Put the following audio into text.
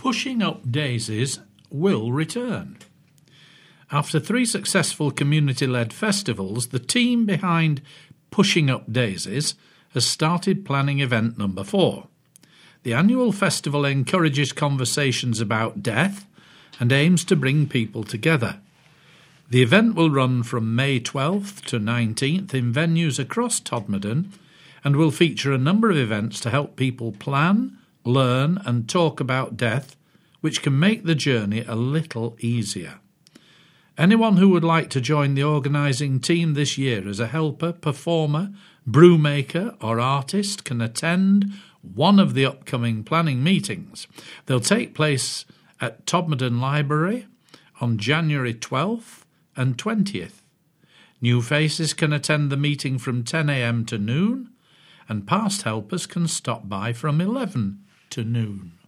Pushing Up Daisies will return. After 3 successful community-led festivals, the team behind Pushing Up Daisies has started planning event number 4. The annual festival encourages conversations about death and aims to bring people together. The event will run from May 12th to 19th in venues across Todmorden and will feature a number of events to help people plan, learn and talk about death, which can make the journey a little easier. Anyone who would like to join the organising team this year as a helper, performer, brewmaker or artist can attend one of the upcoming planning meetings. They'll take place at Todmorden Library on January 12th and 20th. New faces can attend the meeting from 10 a.m. to noon, and past helpers can stop by from 11 to noon.